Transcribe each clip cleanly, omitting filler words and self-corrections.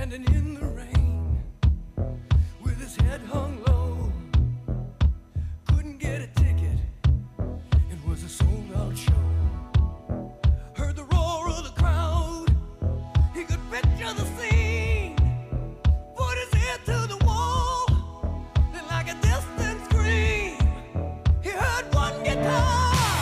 standing in the rain with his head hung low. Couldn't get a ticket, it was a sold-out show. Heard the roar of the crowd, he could picture the scene. Put his head to the wall, and like a distant scream, he heard one guitar.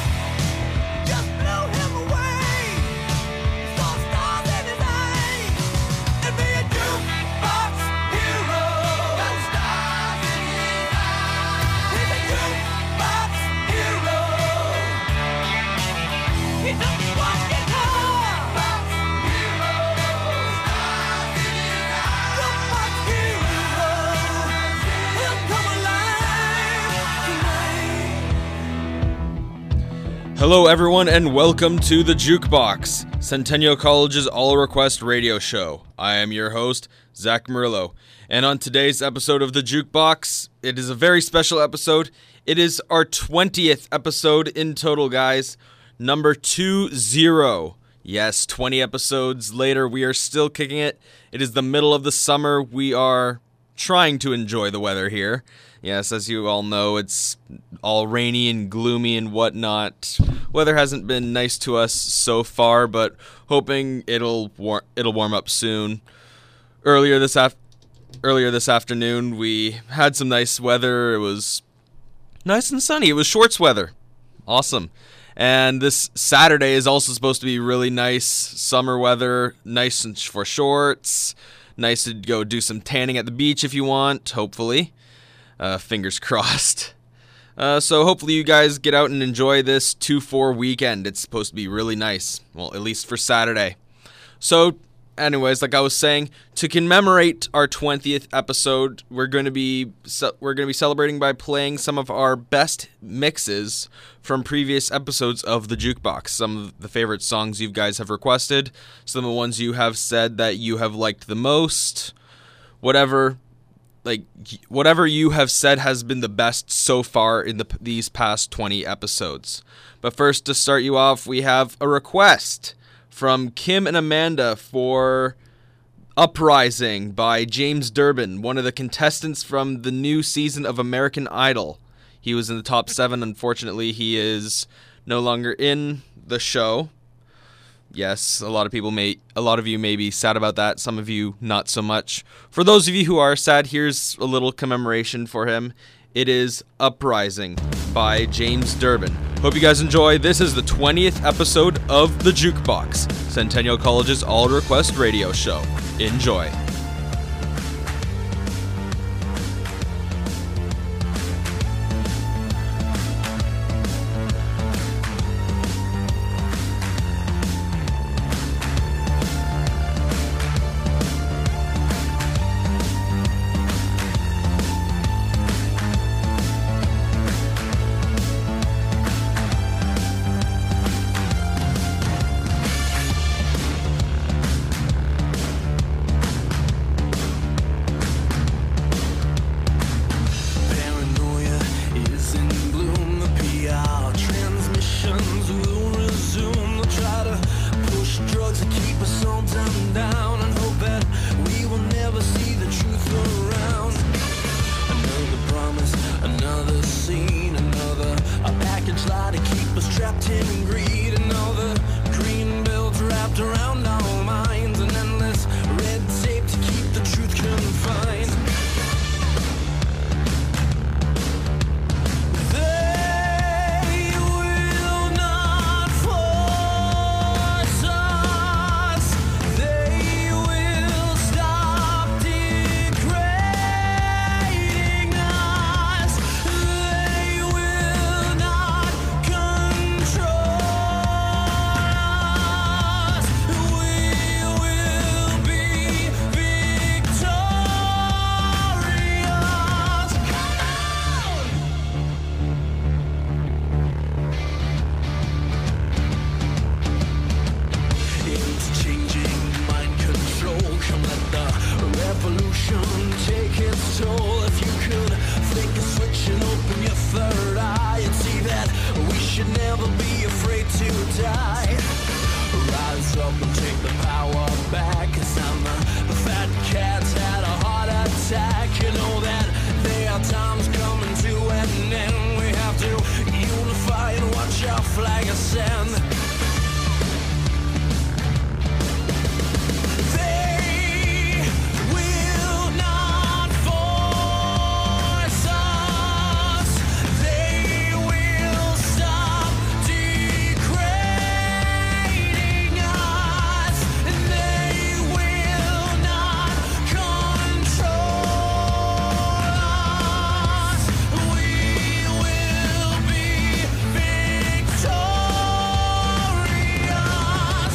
Hello everyone and welcome to The Jukebox, Centennial College's all-request radio show. I am your host, Zach Murillo, and on today's episode of The Jukebox, it is a very special episode. It is our 20th episode in total, guys. Number 20. Yes, 20 episodes later, we are still kicking it. It is the middle of the summer. We are trying to enjoy the weather here. Yes, as you all know, it's all rainy and gloomy and whatnot. Weather hasn't been nice to us so far, but hoping it'll warm up soon. Earlier this afternoon, we had some nice weather. It was nice and sunny. It was shorts weather. Awesome. And this Saturday is also supposed to be really nice summer weather, nice for shorts, nice to go do some tanning at the beach if you want, hopefully. Fingers crossed. So hopefully you guys get out and enjoy this 2-4 weekend. It's supposed to be really nice. Well, at least for Saturday. So, anyways, like I was saying, to commemorate our 20th episode, we're going to be celebrating by playing some of our best mixes from previous episodes of The Jukebox. Some of the favorite songs you guys have requested, some of the ones you have said that you have liked the most, whatever you have said has been the best so far in these past 20 episodes. But first, to start you off, we have a request from Kim and Amanda for Uprising by James Durbin, one of the contestants from the new season of American Idol. He was in the top 7. Unfortunately, he is no longer in the show. Yes, a lot of you may be sad about that, some of you not so much. For those of you who are sad, here's a little commemoration for him. It is Uprising by James Durbin. Hope you guys enjoy. This is the 20th episode of The Jukebox, Centennial College's all-request radio show. Enjoy. Should never be afraid to die. Rise up and take the power back, 'cause I'm the fat cat's had a heart attack. You know that there are times coming to an end. We have to unify and watch our flag ascend. They will not force us. They will stop degrading us, and they will not control us. We will be victorious.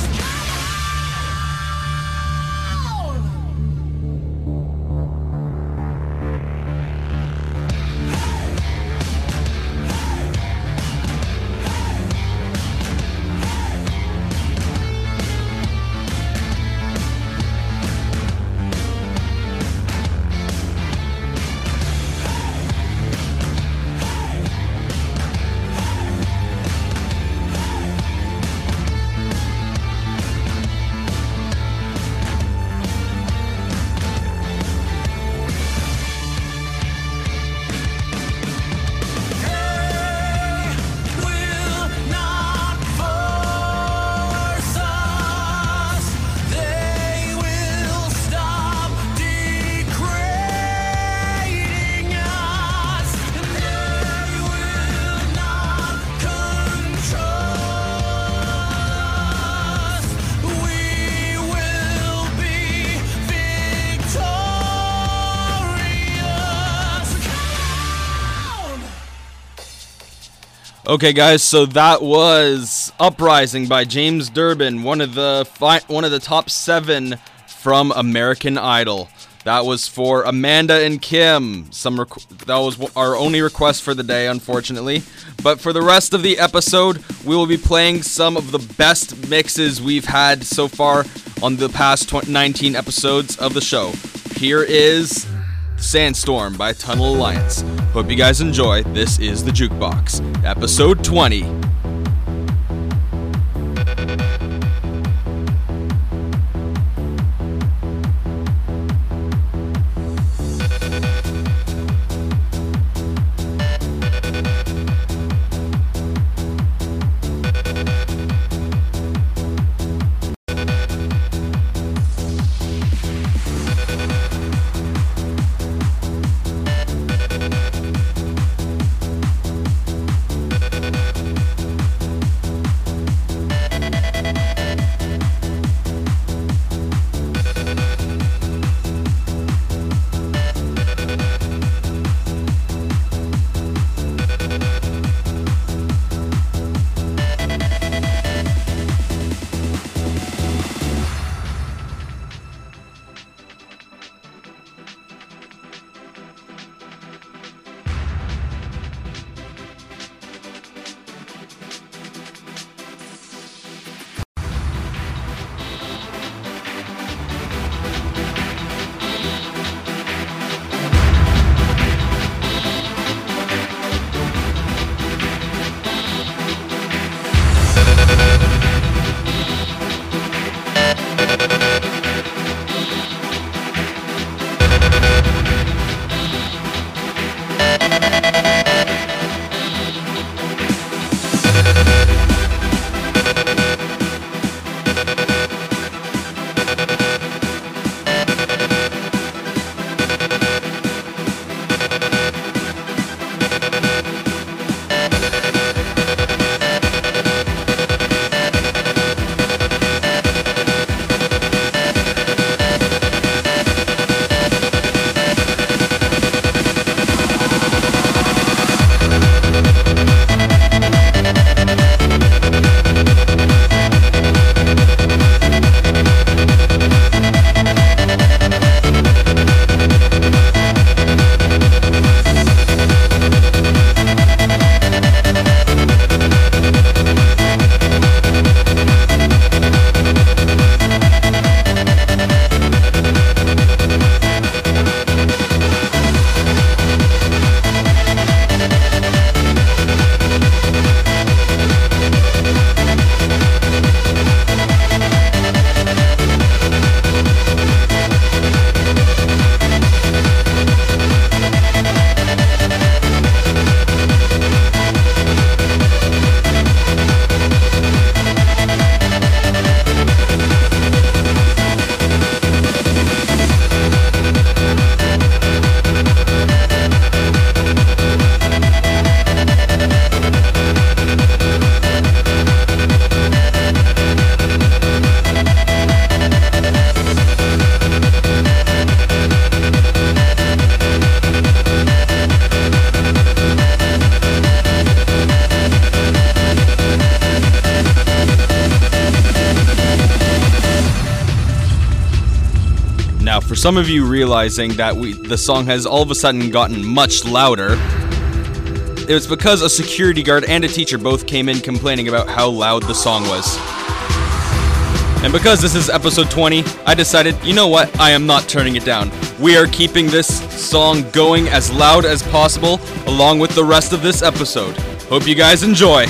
Okay, guys, so that was Uprising by James Durbin, one of the top 7 from American Idol. That was for Amanda and Kim. That was our only request for the day, unfortunately. But for the rest of the episode, we will be playing some of the best mixes we've had so far on the past 19 episodes of the show. Here is Sandstorm by Tunnel Alliance. Hope you guys enjoy. This is The Jukebox, episode 20. some of you realizing that the song has all of a sudden gotten much louder, it was because a security guard and a teacher both came in complaining about how loud the song was. And because this is episode 20, I decided, you know what, I am not turning it down. We are keeping this song going as loud as possible, along with the rest of this episode. Hope you guys enjoy.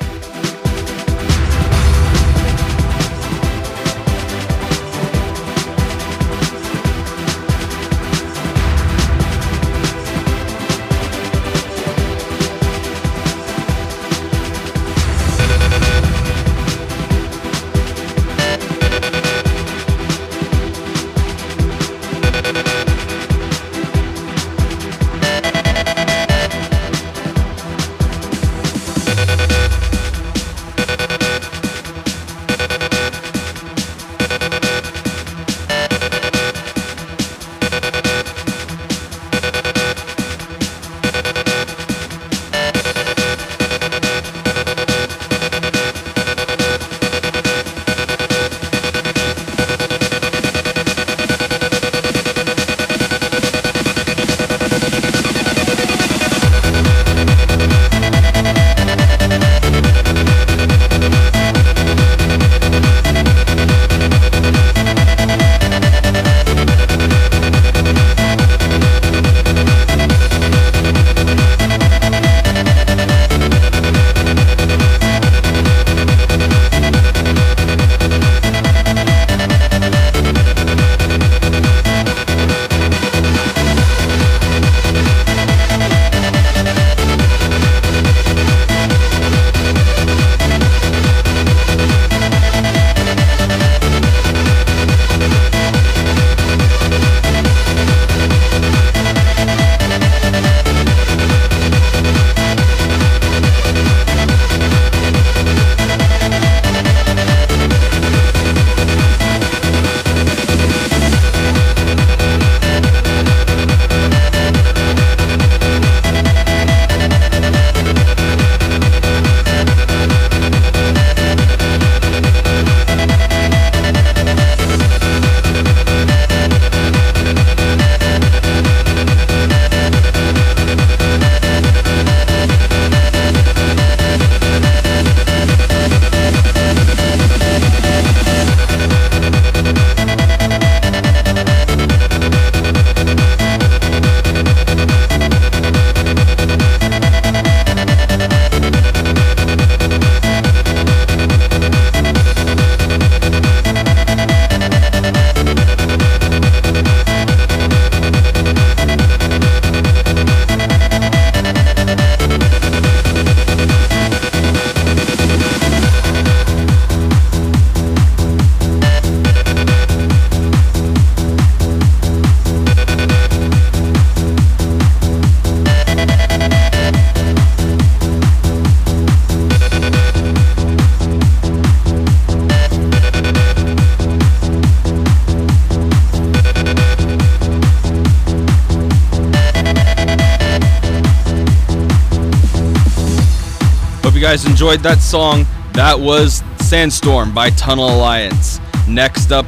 Guys enjoyed that song. That was Sandstorm by Tunnel Alliance. Next up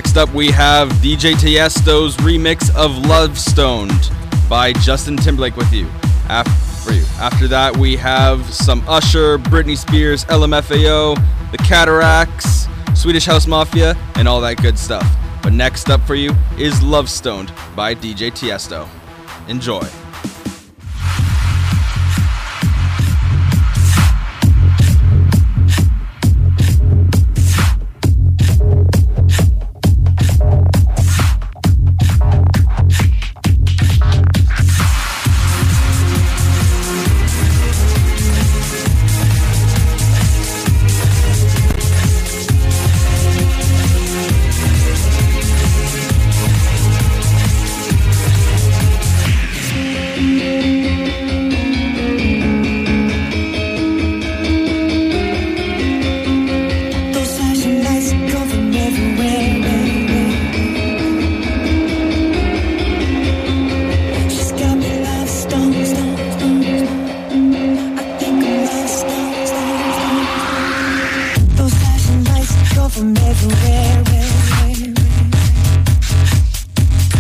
we have DJ Tiesto's remix of Love Stoned by Justin Timberlake with you. After that we have some Usher, Britney Spears, LMFAO, The Cataracts, Swedish House Mafia, and all that good stuff. But next up for you is Love Stoned by DJ Tiesto. Enjoy. from everywhere.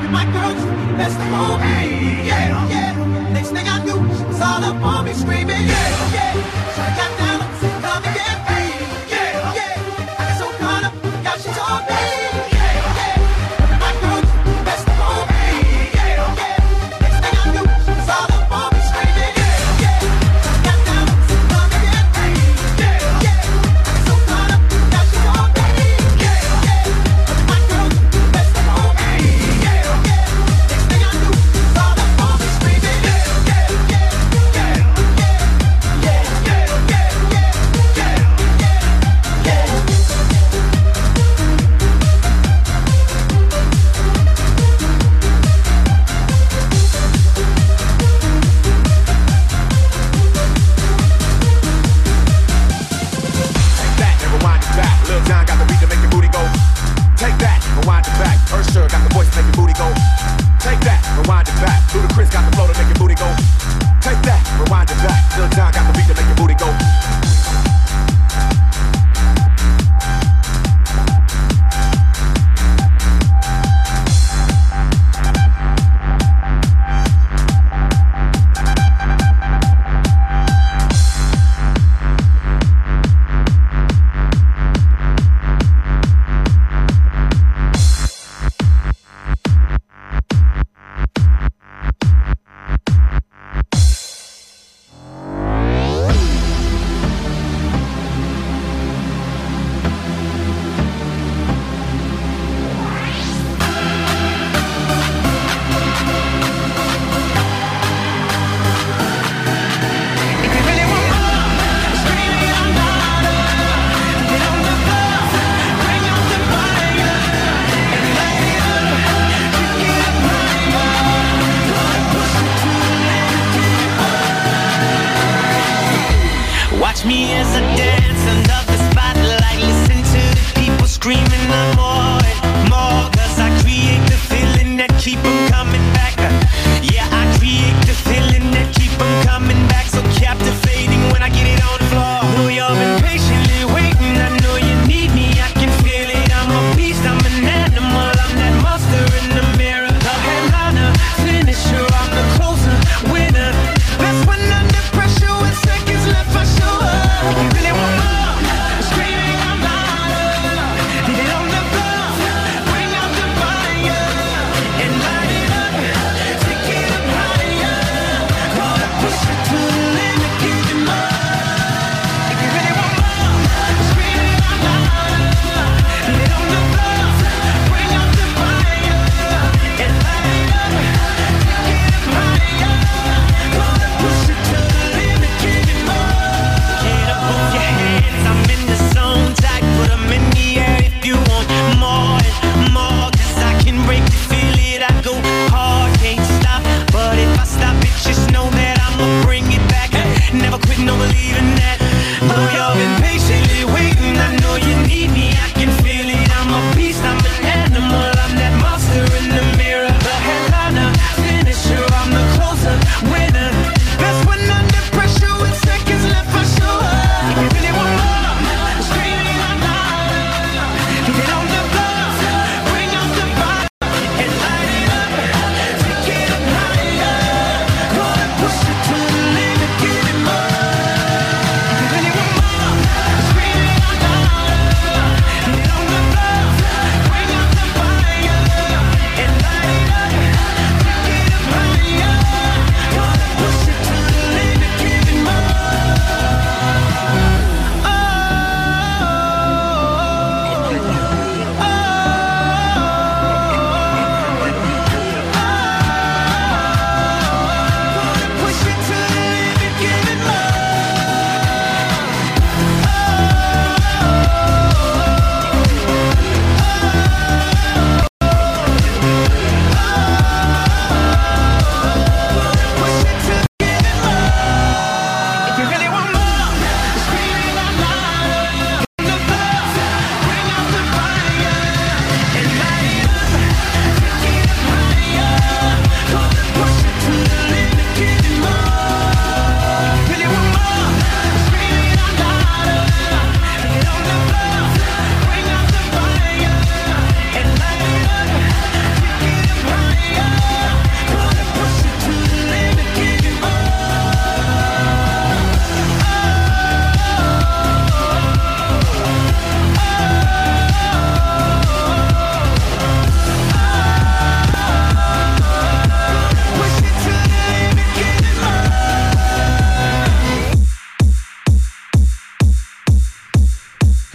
My girl, that's the movie. Yeah, yeah. Next thing I knew, was all up on me screaming. Yeah, yeah. So I got down and said, come and get me. Yeah, yeah. I got so caught up, yeah, she told me. Yeah, yeah. My girl, that's the movie. Yeah, yeah. Next thing I knew, was all up on me screaming. Yeah, yeah. So I got down and said, come and get me. Yeah, yeah. I got so caught up, yeah, she told me. Yeah, yeah. My girl, that's the movie. Yeah, yeah. Next thing I knew, was all up on me screaming. Yeah, yeah, yeah, yeah, yeah, yeah, yeah, yeah, yeah, yeah, yeah. Take that and rewind it back. Lil Jon got the beat to make your booty go. Take that, rewind it back. Usher got the voice to make your booty go. Take that, rewind it back. Ludacris got the flow to make your booty go. Take that, rewind it back. Lil Jon got the beat to make your booty go. Watch me as I dance under the spotlight. Listen to the people screaming I'm more and more. Cause I create the feeling that keep them coming back. Yeah, I create the feeling that keep them coming back. So captivating when I get it on the floor. Know you've been patiently waiting. I know you need me. I can feel it. I'm a beast. I'm an animal. I'm that monster in the mirror. The headliner, finisher. I'm the closer, winner. That's when under pressure with seconds left I show up. You really want more? Screaming I'm louder. Leave it on the floor. Bring out the fire and light it up.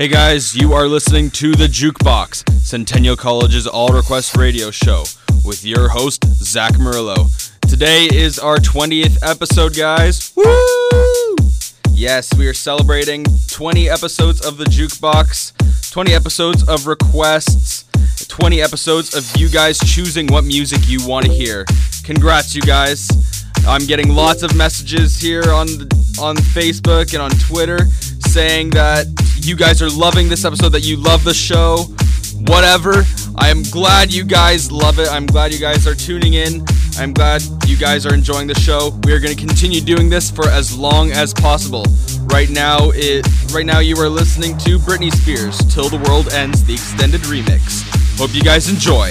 Hey guys, you are listening to The Jukebox, Centennial College's all-request radio show, with your host, Zach Murillo. Today is our 20th episode, guys. Woo! Yes, we are celebrating 20 episodes of The Jukebox, 20 episodes of requests, 20 episodes of you guys choosing what music you want to hear. Congrats, you guys. I'm getting lots of messages here on Facebook and on Twitter saying that you guys are loving this episode, that you love the show, whatever. I am glad you guys love it. I'm glad you guys are tuning in. I'm glad you guys are enjoying the show. We are going to continue doing this for as long as possible. Right now you are listening to Britney Spears' Till the World Ends, the extended remix. Hope you guys enjoy.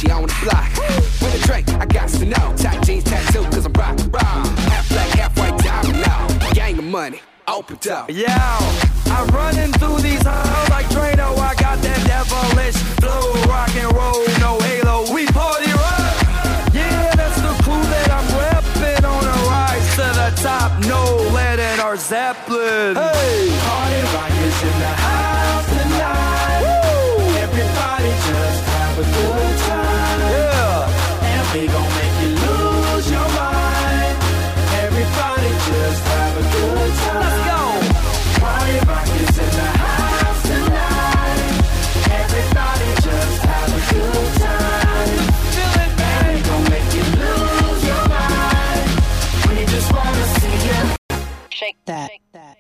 me on the block. With a drink, I got to know. Tight jeans, tattoo, cause I'm rock, raw. Half black, half white, diamond now. Gang of money, open up. Yeah, I'm running through these halls like Drano. I got that devilish flow, rock and roll, no halo. We party rock. Yeah, that's the crew that I'm repping on a rise to the top. No lead in our Zeppelin. Hey, party rock is in the house tonight. Woo! Everybody just have a good time. Yeah, and we gon' make you lose your mind. Everybody just have a good time. Let's go. Party rock is in the house tonight. Everybody just have a good time. Feel it, man. We gon' make you lose your mind. We just wanna see you shake that.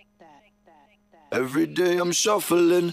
Every day I'm shuffling.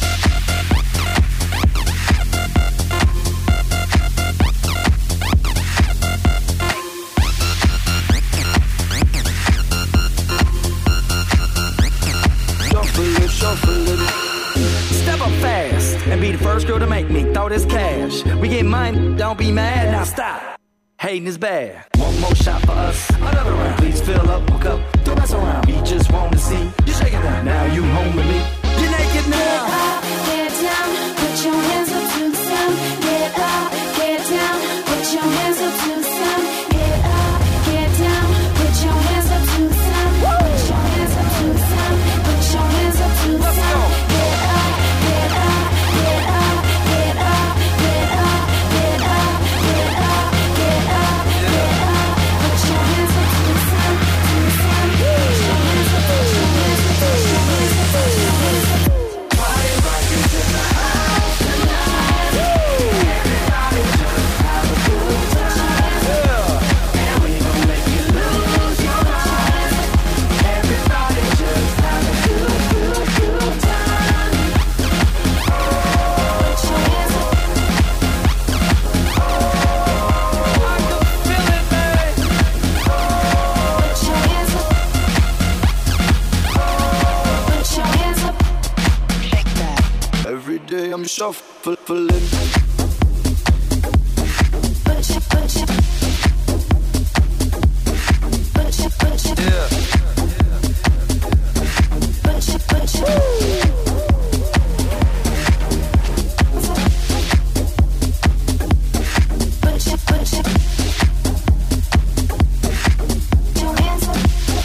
Shuffling. Step up fast and be the first girl to make me throw this cash. We get money, don't be mad, now stop. Hating is bad. One more shot for us, another round. Please fill up a cup, don't mess around. We just want to see you shaking that. Now you home with me. You're naked now. Get up, get down, put your hands up to the sound. Get up, get down, put your hands up to the sound. Get up, get down, put your hands up to the sound. Put your hands up to the sound. Put your hands up to the sound. Get up, get up, get up, get up, get up, get up, get up, get up, get up. Put your hands up to the sound, to the sound. Put your hands up, put your hands up, put your hands up, put your hands up. Party rock is in the house tonight. Everybody just have a good time. Yeah. And we gon' make you lose your mind. Everybody just have a good time. Put your hands up. I can feel it, man. Put your hands up. Put your hands up. Shake that. Every day I'm shuffling. Put your, put your, put your, Yeah. put your, put your. Put your, put your. Put your hands up.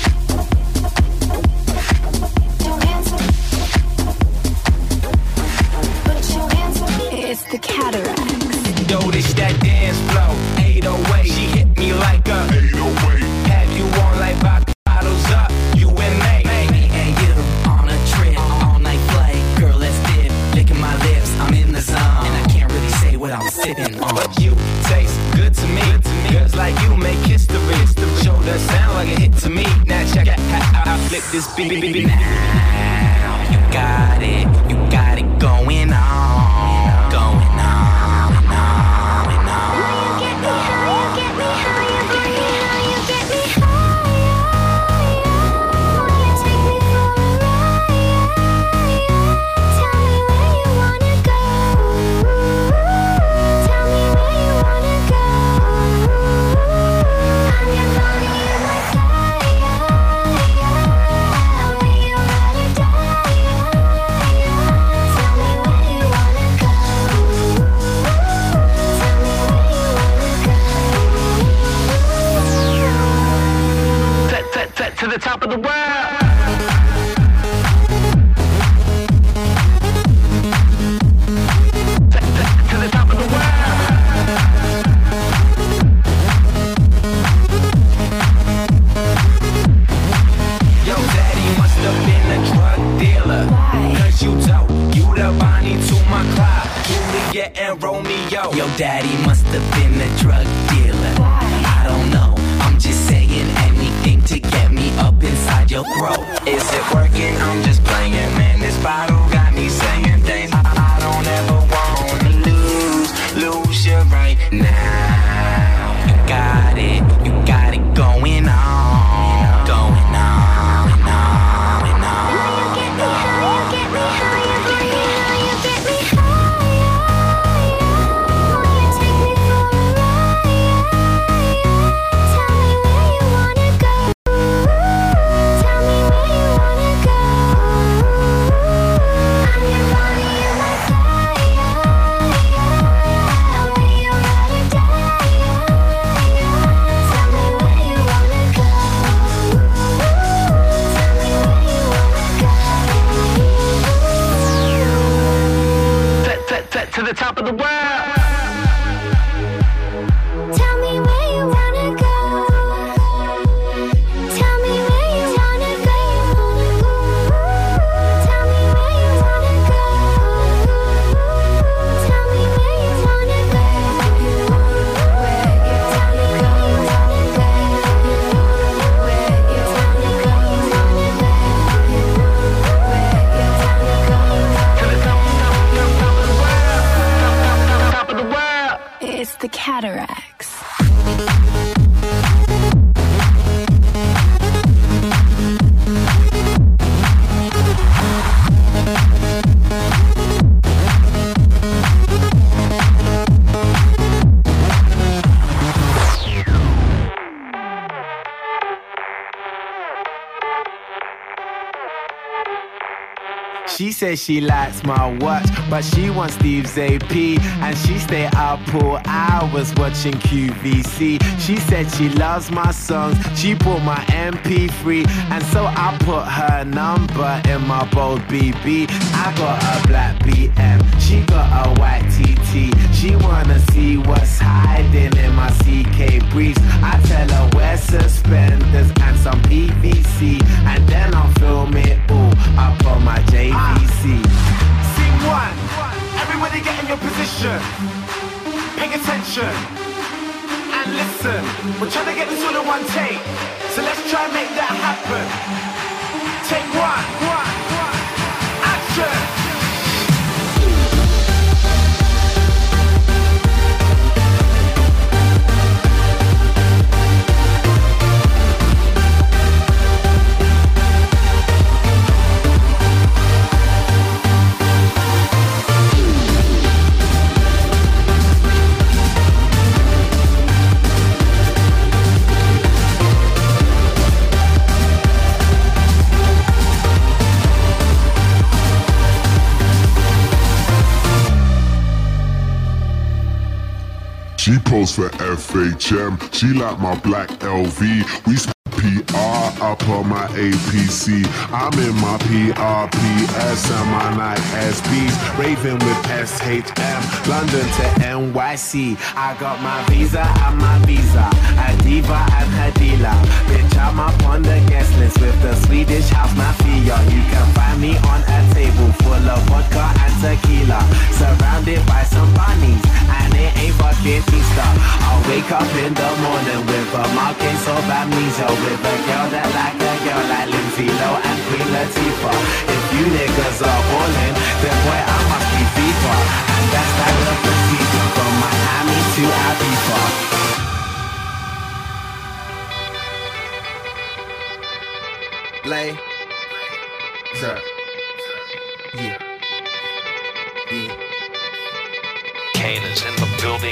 Put your hands up. Put your hands up. It's the Cataracts. Yo, this that dance flow. 808. She hit me like a 808. Have you on like bottles up? You and me. Me and you on a trip, all night play. Girl, let's dip. Licking my lips, I'm in the zone. And I can't really say what I'm sipping on. But you taste good to me. Girls like you make history. Shoulder sound like a hit to me. Now check out how I flip this beat. Now you got it going on, going on, and on, and on, and on. Get me high, you get me high, you get me high. Won't you take me for a ride? Tell me where you wanna go. Tell me where you wanna go. I'm your body, you're my fire. Where you wanna die? Tell me where you wanna go. Tell me where you wanna go. To the top of the world. To the top of the world. Yo, daddy must have been a drug dealer. Cause you dope, you the Bonnie to my Clyde. Juliet and Romeo. Yo, daddy must have been a drug dealer. I don't know, I'm just saying anything to get me up inside your throat. Is it working? I'm just playing, man. This bottle got me saying things I don't ever wanna lose you right now. You got it going on, going on, and on, and on, Get and me on. high, you get me high, you get me high, you get me high. Won't you take me the cataracts. She says she likes my watch, but she wants Steve's AP, and she stay up all hours watching QVC. She said she loves my songs, she bought my MP3, and so I put her number in my bold BB. I got a black BM, she got a white TT. She wanna see what's hiding in my CK briefs. I tell her wear suspenders and some PVC, and then I'll film it all up on my JVC. Scene one, everybody get in your position. Pay attention and listen. We're trying to get this all in one take, so let's try and make that happen. Take one, action. She posed for FHM, she like my black LV. We PR up on my APC. I'm in my PRPS and my night SBs. Raving with SHM, London to NYC. I got my visa and my visa, a diva and her dealer. Bitch, I'm up on the guest list with the Swedish house mafia. You can find me on a table full of vodka and tequila, surrounded by some bunnies, and it ain't fucking Easter. I'll wake up in the morning with a marking of amnesia, with a girl that like a girl like Lindsay Lohan and Queen Latifah. If you niggas are ballin', then boy I must be FIFA, and that's like the procedure from Miami to Ibiza. Lay, sir, yeah. Kane is in the building.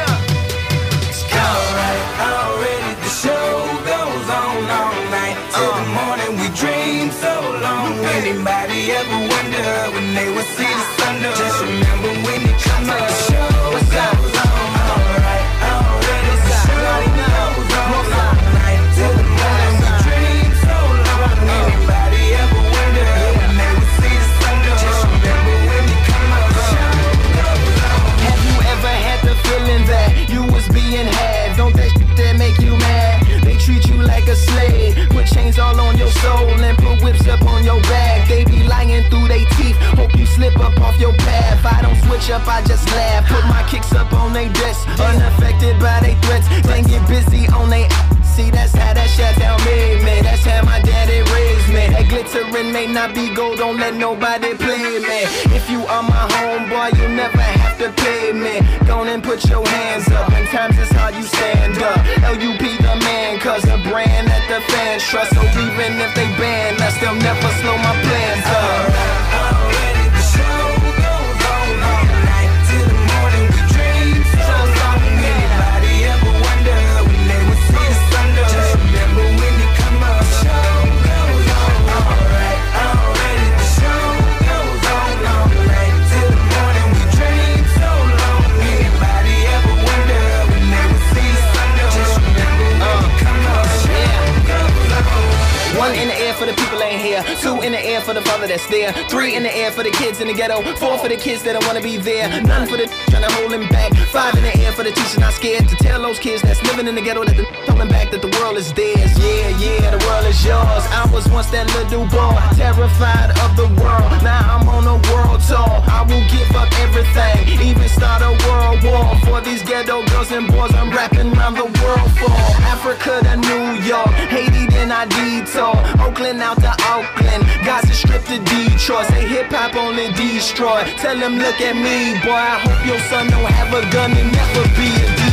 Alright, already the show goes on all night till the morning. We dream so long. Anybody ever wonder when they would see the sun? Just remember when you come up, the show goes on. Alright, already the show goes on all night till the morning. We dream so long. Anybody ever wonder when they would see the sun? Just remember when you come up, the show goes on. Have you ever had the feeling that you was being had? Don't that shit that make you mad? They treat you like a slave, put chains all on your soul and put whips up on your back. They be lying through they teeth, hope you slip up off your path. I don't switch up, I just laugh, put my kicks up on they desk, unaffected by they threats. Then get busy on they see, that's how that shit tell me, man. That's how my daddy raised me. That glittering may not be gold, don't let nobody play me. If you are my homeboy, you never have to pay me. Go and put your hands up, in times it's hard you stand up. LUP the man, cause a brand that the fans trust. So even if they ban us, they'll never slow my plans up. Already the show goes on all night till the morning. We dream so long. Anybody ever wonder when they would see the sun? Just remember when you come up, the show goes on. Alright, already the show goes on all night till the morning. We dream so long. Anybody ever wonder when they would see the sun? Just remember when you come up, the show goes on. One in the air for the people ain't here. Two in the air for the father that's there. Three in the air for the kids in the ghetto. Four for the kids that don't wanna be there. None for the trying to hold him back. Five in the air for the teachers not scared to tell those kids that's living in the ghetto that the holding back that the world is theirs. Yeah, the world is yours. I was once that little boy, terrified of the world. Now I'm on a world tour. I will give up everything, even start a world war for these ghetto girls and boys. I'm rapping around the world for Africa to New York, Haiti then I detour, Oakland out to Oakland, Gaza Strip to Detroit. Say hip hop only destroy. Tell them look at me, boy. I hope your son don't have a gun and never be a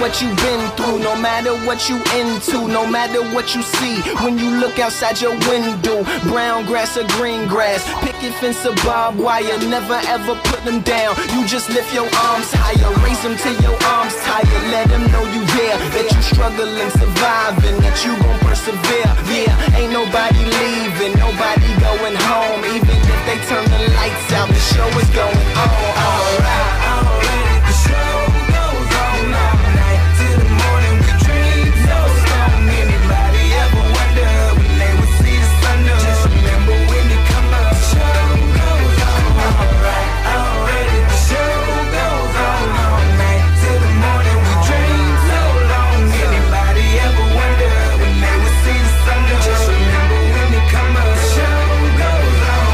what you've been through, no matter what you into, no matter what you see. When you look outside your window, brown grass or green grass, picket fence or barbed wire, never ever put them down. You just lift your arms higher, raise them till your arms tired. Let them know you there, that you struggling, surviving, that you gon' persevere. Yeah, ain't nobody leaving, nobody going home. Even if they turn the lights out, the show is going on. Alright, the show goes on all night till the morning. We dream so strong. Anybody ever wonder when they would see the sun up? Just remember when you come up, the show goes on. Alright, the show goes on all night till the morning. We dream so long. Anybody ever wonder when they would see the sun up? Just remember when you come up, the show goes on.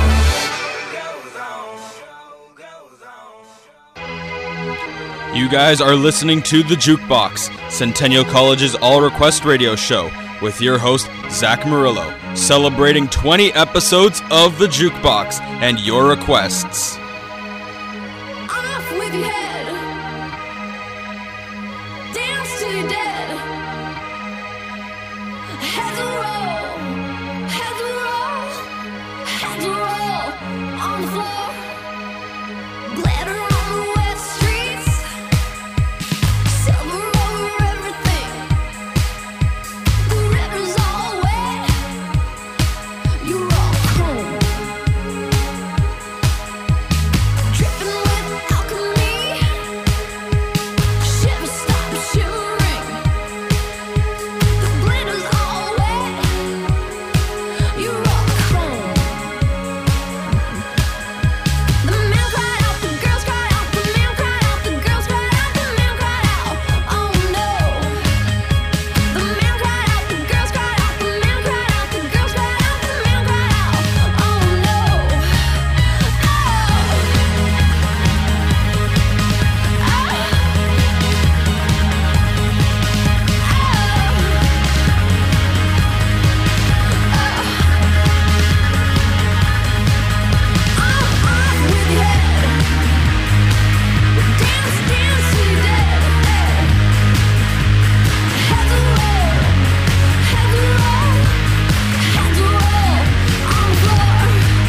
You guys are listening to The Jukebox, Centennial College's all-request radio show, with your host, Zach Murillo, celebrating 20 episodes of The Jukebox and your requests. Off with your head. Dance till you're dead. Heads will roll. Heads will roll. Heads will roll on the floor. Glitter on the wet streets. Silver over everything. The river's all wet. You're all chrome. Dripping with alchemy. Shiver, stop shivering. The glitter's all wet. You're all chrome. The man cried out, the girls cried out, the man cried out, the girls cried out, the man cried out. Oh no. The man cried out, the girls cried out, the man cried out, the girls cried out, the man cried out. Oh no. With your head. Dance, dance till you're dead. Heads will roll. Heads will roll. Heads will roll on the floor.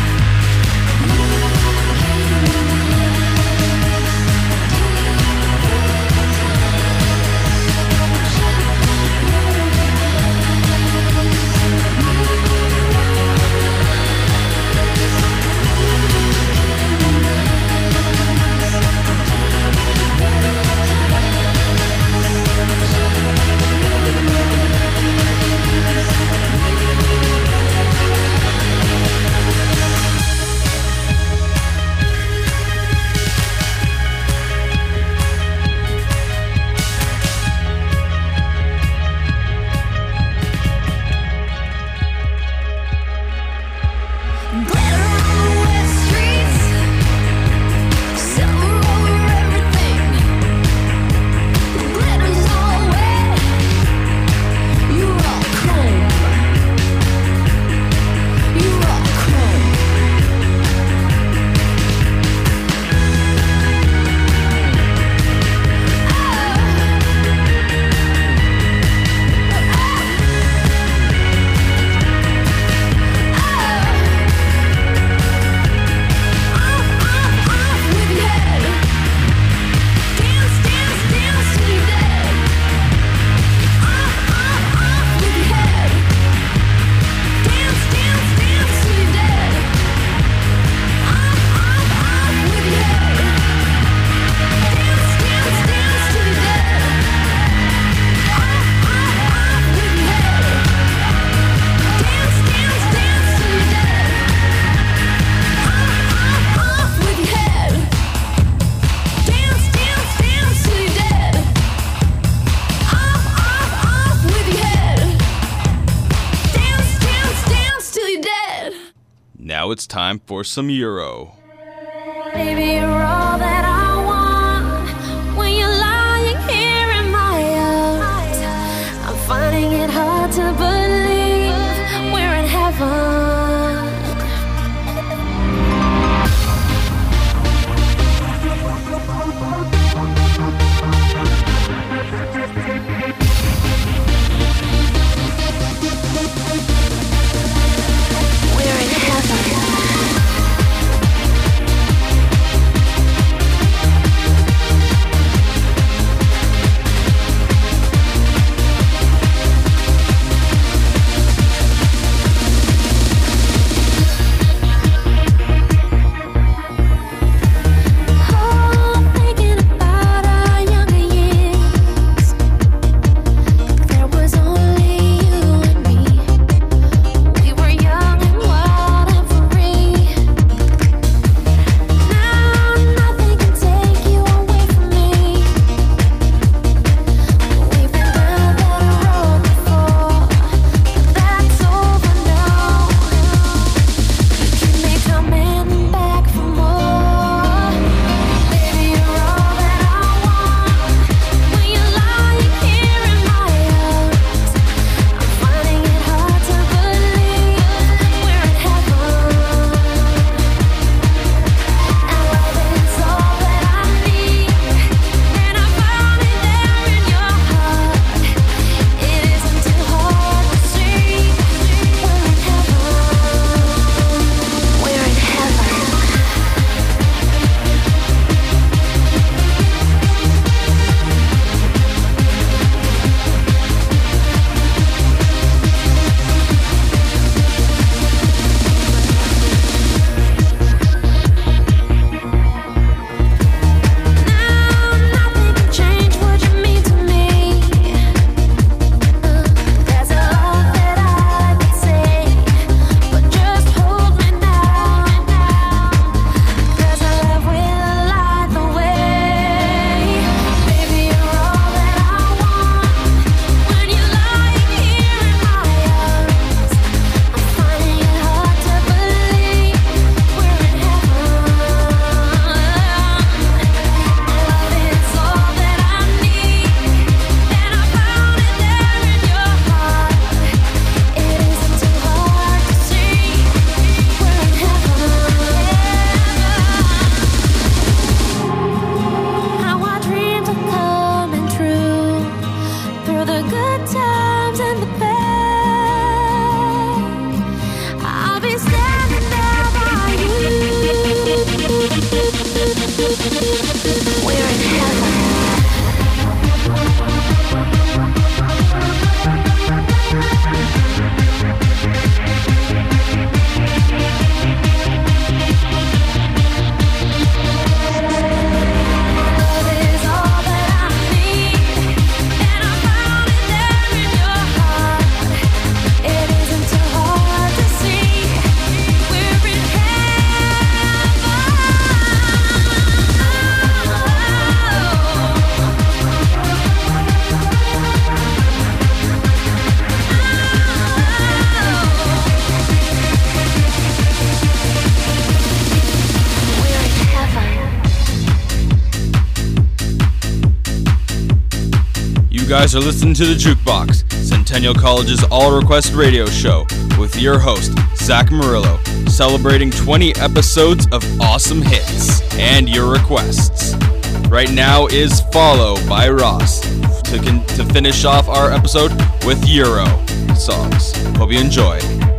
Glitter on the wet streets. Silver over everything. The glitter's all wet. You're all chrome. You're all chrome. Off with your head. Dance, dance, dance till you're dead. Off with your head. Dance, dance, dance till you're dead. Off with your head. Dance, dance, dance till you're dead. Off with your head. Dance, dance, dance till you're dead. Off with your head. Dance, dance, dance till you're dead. Off with your head. Dance, dance, dance till you're dead. Now it's time for some Euro. Baby, you're all that I want. When you're lying here in my arms, I'm finding it hard to believe we're in heaven. guys are listening to The Jukebox, Centennial College's all-request radio show, with your host, Zach Murillo, celebrating 20 episodes of awesome hits and your requests. Right now is Follow by Ross, to finish off our episode with Euro songs. Hope you enjoy.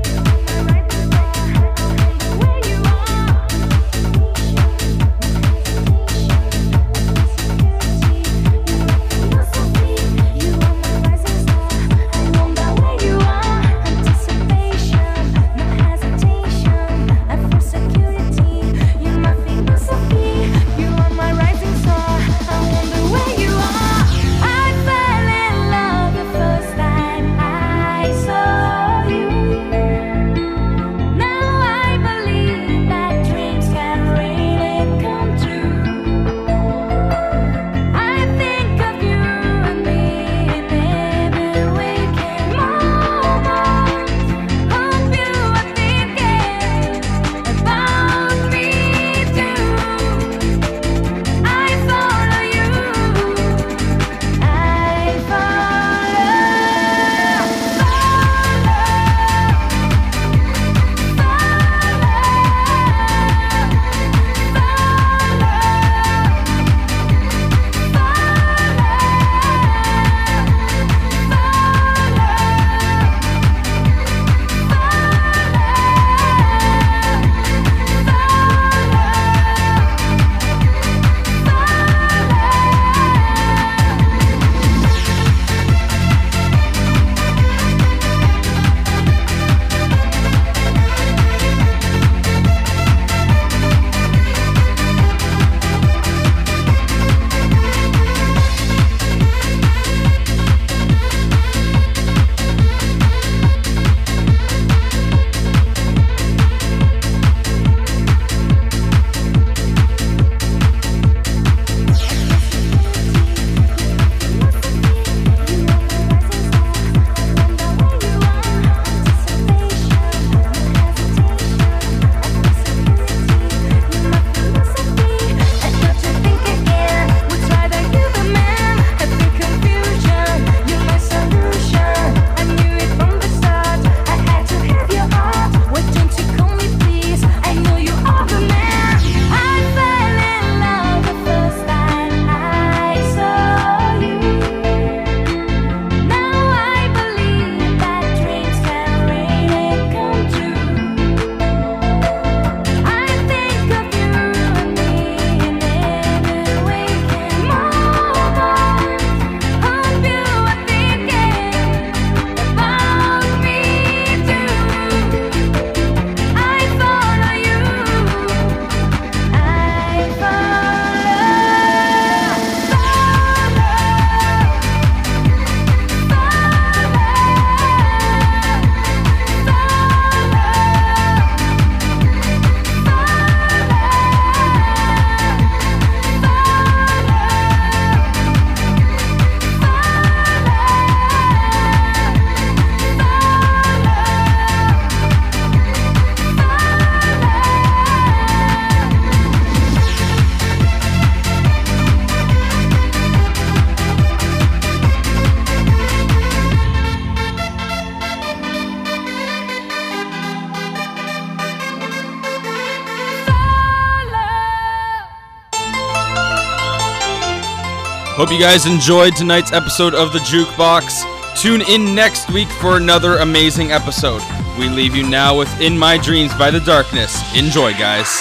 Hope you guys enjoyed tonight's episode of The Jukebox. Tune in next week for another amazing episode. We leave you now with In My Dreams by The Darkness. Enjoy, guys.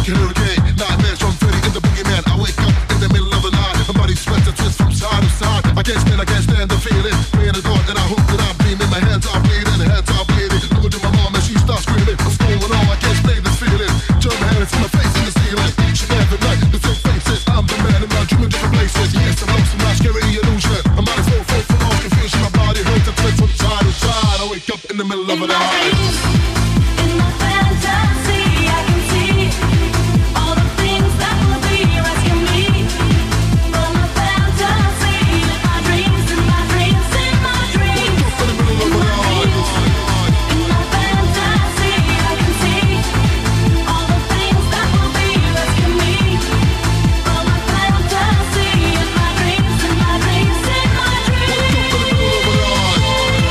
like a hurricane. Nightmares from Freddy in the boogeyman. I wake up in the middle of the night. My body sweats and twists from side to side. I can't stand the feeling. Praying to God that I hope that I'm dreaming. My hands are bleeding, heads are bleeding. Look to my mom and she starts screaming. What's going on? I can't explain this feeling. German hands in my face in the ceiling. Each and every night, the same faces. I'm the man in my dream in different places. Yes, I'm lost in my scary illusion. My body's full of confusion. My body hurts and twists from side to side. I wake up in the middle of the night. In my fantasy, I can see all the things that will be rescuing me from my fantasy. In my dreams, in my dreams, in my dreams. In my fantasy, I can see all the things that will be rescuing me from my fantasy. In my dreams, in my dreams, in my dreams.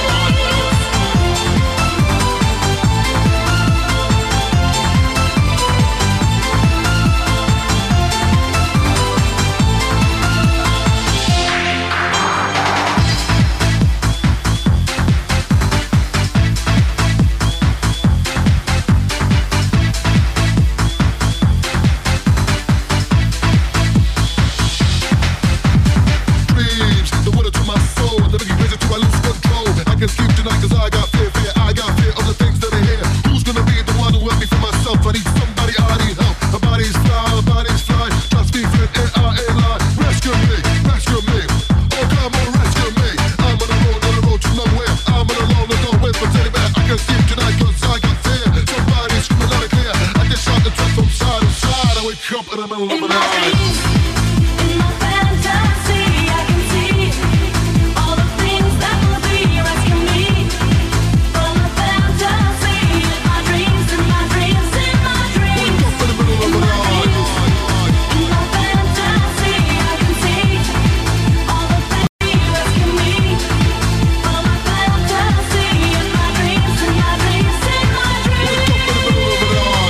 Dreams, the water to my soul. Never get crazy till I lose control. I can sleep tonight cause I got fear. I got fear of the things that are here. Who's gonna be the one who help me for myself? I need somebody, I need help. My body's fly. Trust me, friend, N-I-N-I. Rescue me. Oh, come on, rescue me. I'm on the road to nowhere. I'm on a long, with my teddy bear. I can sleep tonight cause I got fear. Somebody screaming loud and clear. I just shot the truck from side to side. I wake up in the middle of the night. In my fantasy, I can see all the things that will be rescuing me from my fantasy. In my dreams, in my dreams, in my dreams. Wake up in the middle of the night. In my fantasy, I can see all the things that will rescue me from my fantasy. In my dreams, in my dreams, in my dreams.